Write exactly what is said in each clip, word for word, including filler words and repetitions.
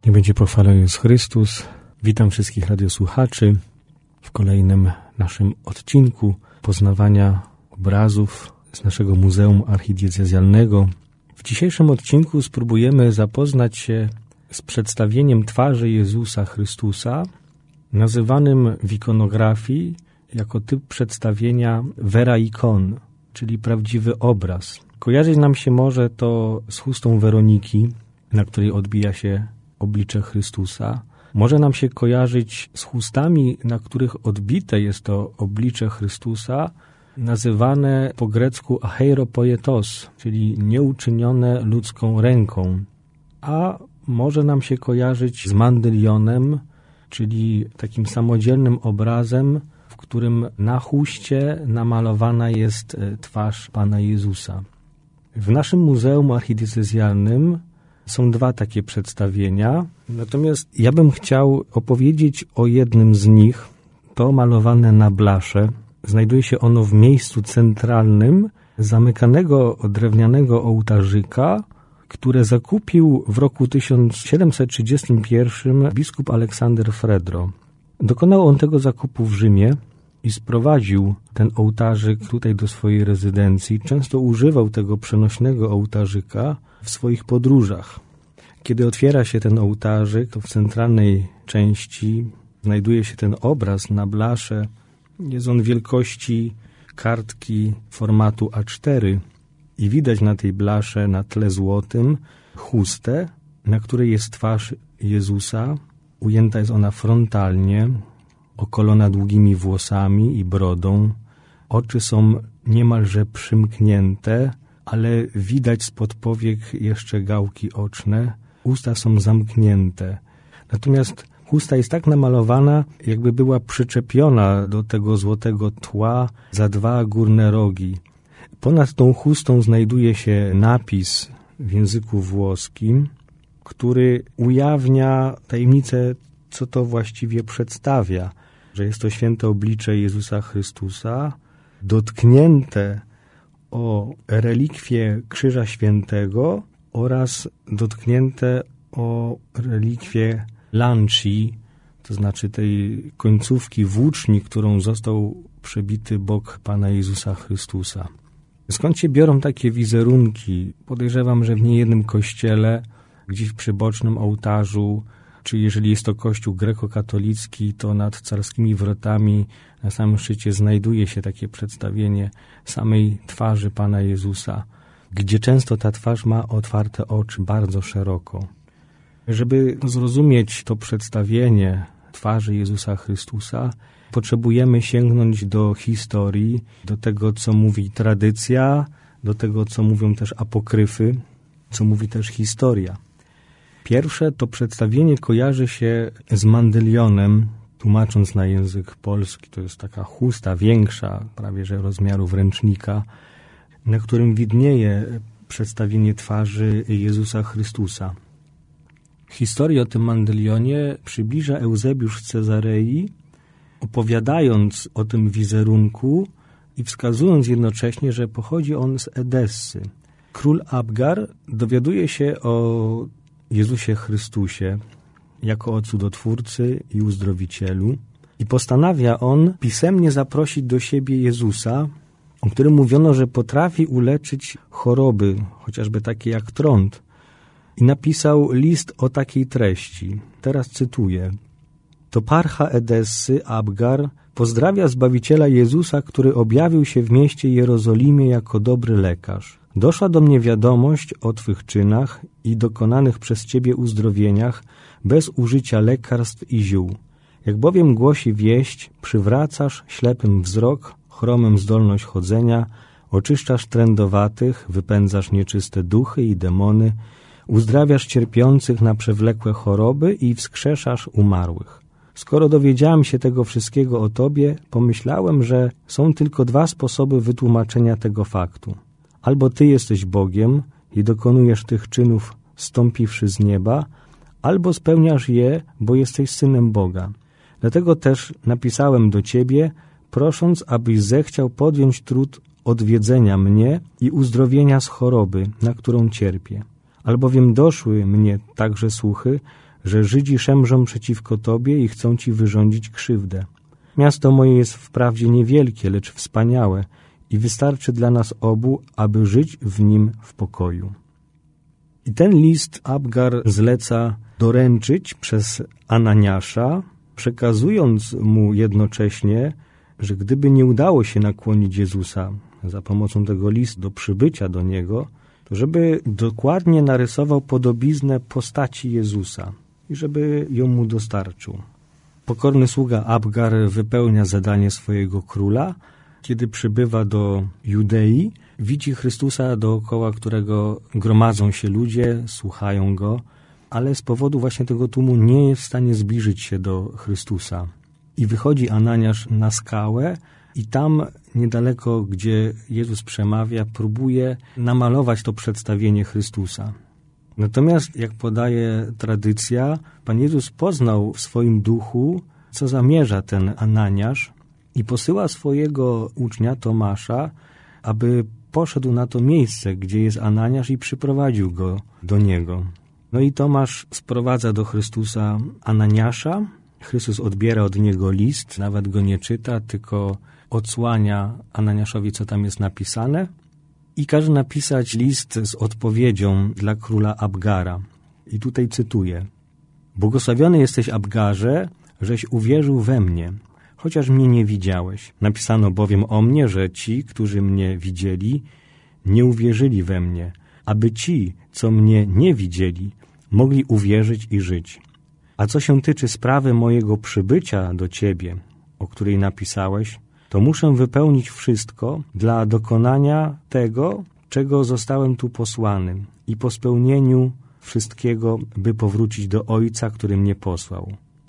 Niech będzie pochwalony Jezus Chrystus. Witam wszystkich radiosłuchaczy w kolejnym naszym odcinku poznawania obrazów z naszego Muzeum Archidiecezjalnego. W dzisiejszym odcinku spróbujemy zapoznać się z przedstawieniem twarzy Jezusa Chrystusa, nazywanym w ikonografii jako typ przedstawienia vera icon, czyli prawdziwy obraz. Kojarzyć nam się może to z chustą Weroniki, na której odbija się oblicze Chrystusa. Może nam się kojarzyć z chustami, na których odbite jest to oblicze Chrystusa, nazywane po grecku acheiropoietos, czyli nieuczynione ludzką ręką. A może nam się kojarzyć z mandylionem, czyli takim samodzielnym obrazem, w którym na chuście namalowana jest twarz Pana Jezusa. W naszym Muzeum Archidiecezjalnym są dwa takie przedstawienia, natomiast ja bym chciał opowiedzieć o jednym z nich, to malowane na blasze. Znajduje się ono w miejscu centralnym zamykanego drewnianego ołtarzyka, które zakupił w roku tysiąc siedemset trzydziestym pierwszym biskup Aleksander Fredro. Dokonał on tego zakupu w Rzymie i sprowadził ten ołtarzyk tutaj do swojej rezydencji. Często używał tego przenośnego ołtarzyka w swoich podróżach. Kiedy otwiera się ten ołtarzyk, to w centralnej części znajduje się ten obraz na blasze. Jest on wielkości kartki formatu A cztery i widać na tej blasze na tle złotym chustę, na której jest twarz Jezusa. Ujęta jest ona frontalnie, okolona długimi włosami i brodą. Oczy są niemalże przymknięte, ale widać spod powiek jeszcze gałki oczne. Usta są zamknięte. Natomiast chusta jest tak namalowana, jakby była przyczepiona do tego złotego tła za dwa górne rogi. Ponad tą chustą znajduje się napis w języku włoskim, który ujawnia tajemnicę, co to właściwie przedstawia. Że jest to święte oblicze Jezusa Chrystusa, dotknięte o relikwie Krzyża Świętego oraz dotknięte o relikwię lanci, to znaczy tej końcówki włóczni, którą został przebity bok Pana Jezusa Chrystusa. Skąd się biorą takie wizerunki? Podejrzewam, że w niejednym kościele, gdzieś w przybocznym ołtarzu, czy jeżeli jest to kościół grekokatolicki, to nad carskimi wrotami na samym szczycie znajduje się takie przedstawienie samej twarzy Pana Jezusa, gdzie często ta twarz ma otwarte oczy bardzo szeroko. Żeby zrozumieć to przedstawienie twarzy Jezusa Chrystusa, potrzebujemy sięgnąć do historii, do tego, co mówi tradycja, do tego, co mówią też apokryfy, co mówi też historia. Pierwsze to przedstawienie kojarzy się z mandylionem, tłumacząc na język polski, to jest taka chusta większa, prawie że rozmiarów ręcznika, na którym widnieje przedstawienie twarzy Jezusa Chrystusa. Historię o tym mandylionie przybliża Eusebiusz z Cezarei, opowiadając o tym wizerunku i wskazując jednocześnie, że pochodzi on z Edessy. Król Abgar dowiaduje się o Jezusie Chrystusie jako o cudotwórcy i uzdrowicielu i postanawia on pisemnie zaprosić do siebie Jezusa, o którym mówiono, że potrafi uleczyć choroby, chociażby takie jak trąd. I napisał list o takiej treści. Teraz cytuję. Toparcha Edessy, Abgar, pozdrawia Zbawiciela Jezusa, który objawił się w mieście Jerozolimie jako dobry lekarz. Doszła do mnie wiadomość o Twych czynach i dokonanych przez Ciebie uzdrowieniach bez użycia lekarstw i ziół. Jak bowiem głosi wieść, przywracasz ślepym wzrok, chromym zdolność chodzenia, oczyszczasz trędowatych, wypędzasz nieczyste duchy i demony, uzdrawiasz cierpiących na przewlekłe choroby i wskrzeszasz umarłych. Skoro dowiedziałem się tego wszystkiego o Tobie, pomyślałem, że są tylko dwa sposoby wytłumaczenia tego faktu. Albo Ty jesteś Bogiem i dokonujesz tych czynów zstąpiwszy z nieba, albo spełniasz je, bo jesteś Synem Boga. Dlatego też napisałem do Ciebie, prosząc, abyś zechciał podjąć trud odwiedzenia mnie i uzdrowienia z choroby, na którą cierpię. Albowiem doszły mnie także słuchy, że Żydzi szemrzą przeciwko Tobie i chcą Ci wyrządzić krzywdę. Miasto moje jest wprawdzie niewielkie, lecz wspaniałe i wystarczy dla nas obu, aby żyć w nim w pokoju. I ten list Abgar zleca doręczyć przez Ananiasza, przekazując mu jednocześnie, że gdyby nie udało się nakłonić Jezusa za pomocą tego listu do przybycia do Niego, to żeby dokładnie narysował podobiznę postaci Jezusa i żeby ją mu dostarczył. Pokorny sługa Abgar wypełnia zadanie swojego króla. Kiedy przybywa do Judei, widzi Chrystusa, dookoła którego gromadzą się ludzie, słuchają Go, ale z powodu właśnie tego tłumu nie jest w stanie zbliżyć się do Chrystusa. I wychodzi Ananiasz na skałę i tam niedaleko, gdzie Jezus przemawia, próbuje namalować to przedstawienie Chrystusa. Natomiast, jak podaje tradycja, Pan Jezus poznał w swoim duchu, co zamierza ten Ananiasz i posyła swojego ucznia Tomasza, aby poszedł na to miejsce, gdzie jest Ananiasz i przyprowadził go do niego. No i Tomasz sprowadza do Chrystusa Ananiasza. Chrystus odbiera od niego list, nawet go nie czyta, tylko odsłania Ananiaszowi, co tam jest napisane i każe napisać list z odpowiedzią dla króla Abgara. I tutaj cytuję. Błogosławiony jesteś, Abgarze, żeś uwierzył we mnie, chociaż mnie nie widziałeś. Napisano bowiem o mnie, że ci, którzy mnie widzieli, nie uwierzyli we mnie, aby ci, co mnie nie widzieli, mogli uwierzyć i żyć. A co się tyczy sprawy mojego przybycia do Ciebie, o której napisałeś, to muszę wypełnić wszystko dla dokonania tego, czego zostałem tu posłany i po spełnieniu wszystkiego, by powrócić do Ojca, który mnie posłał.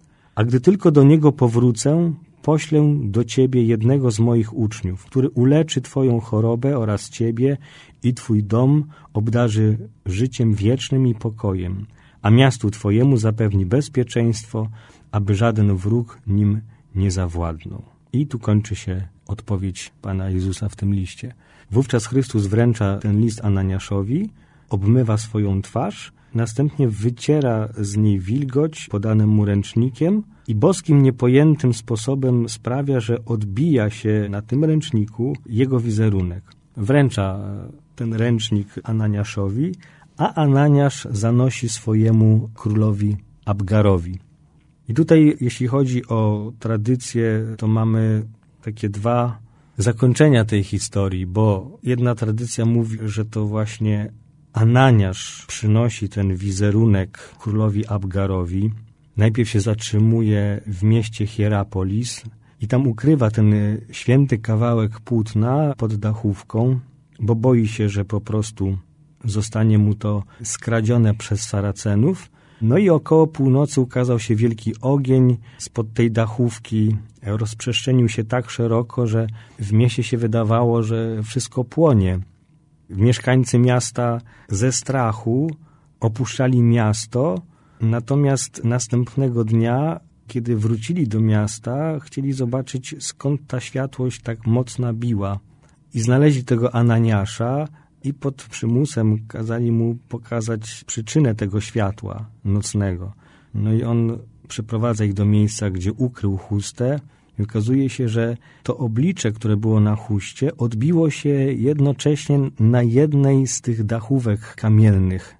A gdy tylko do Niego powrócę, poślę do Ciebie jednego z moich uczniów, który uleczy Twoją chorobę oraz Ciebie i Twój dom obdarzy życiem wiecznym i pokojem, a miastu Twojemu zapewni bezpieczeństwo, aby żaden wróg nim nie zawładnął. I tu kończy się odpowiedź Pana Jezusa w tym liście. Wówczas Chrystus wręcza ten list Ananiaszowi, obmywa swoją twarz, następnie wyciera z niej wilgoć podanym mu ręcznikiem i boskim, niepojętym sposobem sprawia, że odbija się na tym ręczniku jego wizerunek. Wręcza ten ręcznik Ananiaszowi, a Ananiasz zanosi swojemu królowi Abgarowi. I tutaj, jeśli chodzi o tradycję, to mamy takie dwa zakończenia tej historii, bo jedna tradycja mówi, że to właśnie Ananiasz przynosi ten wizerunek królowi Abgarowi. Najpierw się zatrzymuje w mieście Hierapolis i tam ukrywa ten święty kawałek płótna pod dachówką, bo boi się, że po prostu zostanie mu to skradzione przez Saracenów. No i około północy ukazał się wielki ogień spod tej dachówki. Rozprzestrzenił się tak szeroko, że w mieście się wydawało, że wszystko płonie. Mieszkańcy miasta ze strachu opuszczali miasto, natomiast następnego dnia, kiedy wrócili do miasta, chcieli zobaczyć, skąd ta światłość tak mocna biła. I znaleźli tego Ananiasza i pod przymusem kazali mu pokazać przyczynę tego światła nocnego. No i on przyprowadza ich do miejsca, gdzie ukrył chustę i okazuje się, że to oblicze, które było na chuście, odbiło się jednocześnie na jednej z tych dachówek kamiennych.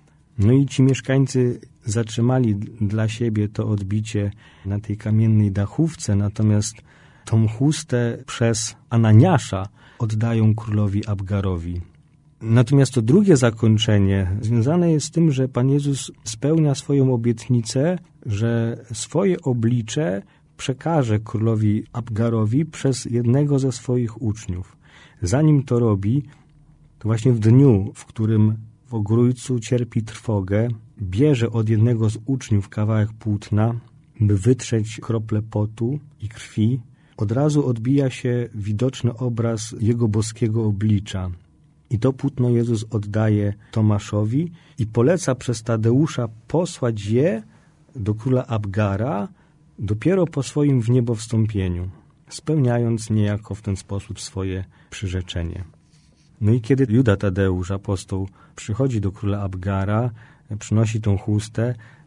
No i ci mieszkańcy zatrzymali dla siebie to odbicie na tej kamiennej dachówce, natomiast tą chustę przez Ananiasza oddają królowi Abgarowi. Natomiast to drugie zakończenie związane jest z tym, że Pan Jezus spełnia swoją obietnicę, że swoje oblicze przekaże królowi Abgarowi przez jednego ze swoich uczniów. Zanim to robi, to właśnie w dniu, w którym w ogrójcu cierpi trwogę, bierze od jednego z uczniów kawałek płótna, by wytrzeć krople potu i krwi. Od razu odbija się widoczny obraz jego boskiego oblicza. I to płótno Jezus oddaje Tomaszowi i poleca przez Tadeusza posłać je do króla Abgara dopiero po swoim wniebowstąpieniu, spełniając niejako w ten sposób swoje przyrzeczenie. No i kiedy Juda Tadeusz, apostoł, przychodzi do króla Abgara, przynosi tą chustę,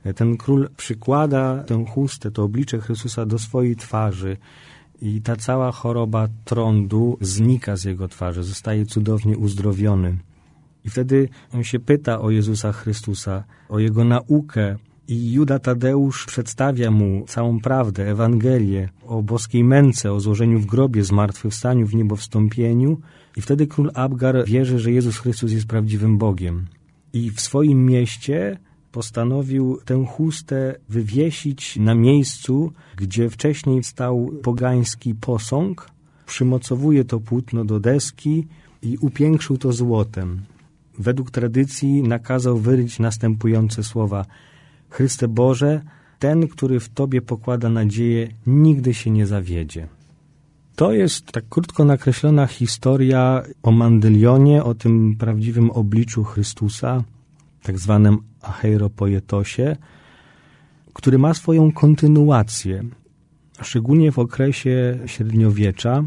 Ten król przykłada tę chustę, to oblicze Chrystusa do swojej twarzy i ta cała choroba trądu znika z jego twarzy, zostaje cudownie uzdrowiony. I wtedy on się pyta o Jezusa Chrystusa, o Jego naukę i Juda Tadeusz przedstawia mu całą prawdę, Ewangelię o boskiej męce, o złożeniu w grobie, zmartwychwstaniu, w niebo wstąpieniu i wtedy król Abgar wierzy, że Jezus Chrystus jest prawdziwym Bogiem. I w swoim mieście postanowił tę chustę wywiesić na miejscu, gdzie wcześniej stał pogański posąg, przymocowuje to płótno do deski i upiększył to złotem. Według tradycji nakazał wyryć następujące słowa: Chryste Boże, ten, który w Tobie pokłada nadzieję, nigdy się nie zawiedzie. To jest tak krótko nakreślona historia o Mandylionie, o tym prawdziwym obliczu Chrystusa, tak zwanym Acheiropoietosie, który ma swoją kontynuację, szczególnie w okresie średniowiecza,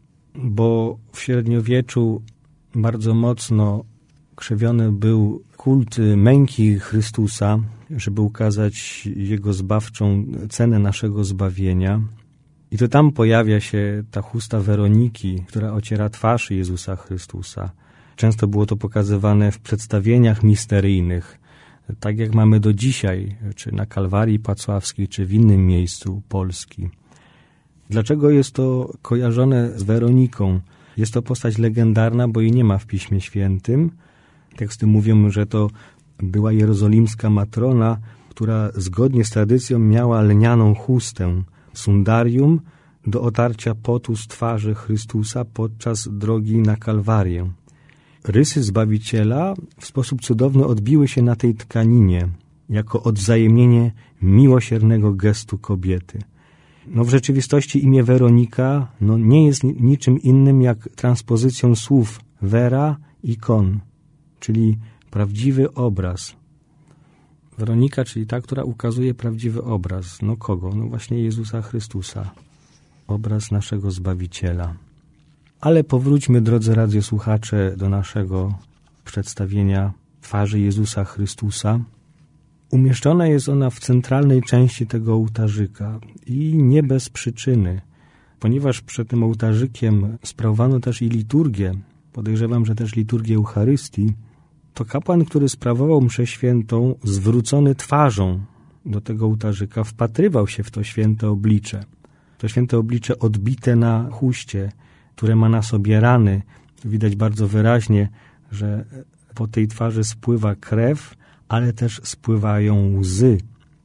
bo w średniowieczu bardzo mocno krzewiony był kult męki Chrystusa, żeby ukazać Jego zbawczą cenę naszego zbawienia. I to tam pojawia się ta chusta Weroniki, która ociera twarz Jezusa Chrystusa. Często było to pokazywane w przedstawieniach misteryjnych, tak jak mamy do dzisiaj, czy na Kalwarii Pacławskiej, czy w innym miejscu Polski. Dlaczego jest to kojarzone z Weroniką? Jest to postać legendarna, bo jej nie ma w Piśmie Świętym. Teksty mówią, że to była jerozolimska matrona, która zgodnie z tradycją miała lnianą chustę, sundarium, do otarcia potu z twarzy Chrystusa podczas drogi na Kalwarię. Rysy Zbawiciela w sposób cudowny odbiły się na tej tkaninie, jako odwzajemnienie miłosiernego gestu kobiety. No w rzeczywistości imię Weronika no nie jest niczym innym jak transpozycją słów Vera i Kon, czyli prawdziwy obraz. Weronika, czyli ta, która ukazuje prawdziwy obraz. No kogo? No właśnie Jezusa Chrystusa. Obraz naszego Zbawiciela. Ale powróćmy, drodzy radiosłuchacze, do naszego przedstawienia twarzy Jezusa Chrystusa. Umieszczona jest ona w centralnej części tego ołtarzyka i nie bez przyczyny, ponieważ przed tym ołtarzykiem sprawowano też i liturgię, podejrzewam, że też liturgię Eucharystii, to kapłan, który sprawował mszę świętą, zwrócony twarzą do tego ołtarzyka, wpatrywał się w to święte oblicze. To święte oblicze odbite na chuście, które ma na sobie rany. Widać bardzo wyraźnie, że po tej twarzy spływa krew, ale też spływają łzy.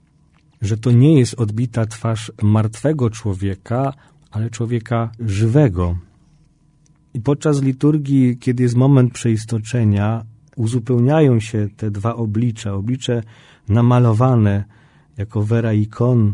Że to nie jest odbita twarz martwego człowieka, ale człowieka żywego. I podczas liturgii, kiedy jest moment przeistoczenia, uzupełniają się te dwa oblicza, oblicze namalowane jako Vera i Kon,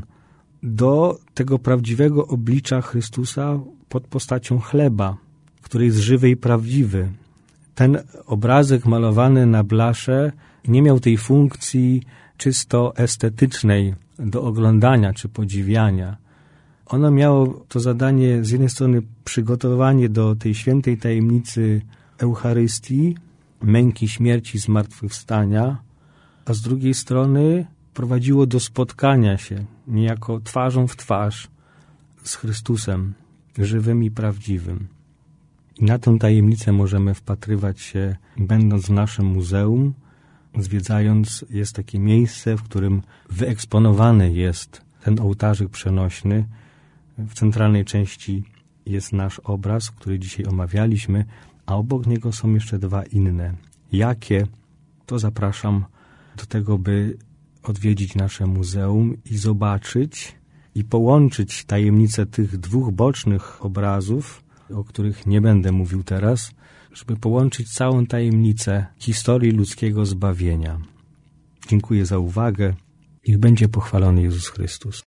do tego prawdziwego oblicza Chrystusa pod postacią chleba, który jest żywy i prawdziwy. Ten obrazek malowany na blasze nie miał tej funkcji czysto estetycznej do oglądania czy podziwiania. Ono miało to zadanie z jednej strony przygotowanie do tej świętej tajemnicy Eucharystii, męki, śmierci, zmartwychwstania, a z drugiej strony prowadziło do spotkania się niejako twarzą w twarz z Chrystusem, żywym i prawdziwym. I na tę tajemnicę możemy wpatrywać się, będąc w naszym muzeum, zwiedzając, jest takie miejsce, w którym wyeksponowany jest ten ołtarzyk przenośny. W centralnej części jest nasz obraz, który dzisiaj omawialiśmy, a obok niego są jeszcze dwa inne. Jakie? To zapraszam do tego, by odwiedzić nasze muzeum i zobaczyć i połączyć tajemnicę tych dwóch bocznych obrazów, o których nie będę mówił teraz, żeby połączyć całą tajemnicę historii ludzkiego zbawienia. Dziękuję za uwagę. Niech będzie pochwalony Jezus Chrystus.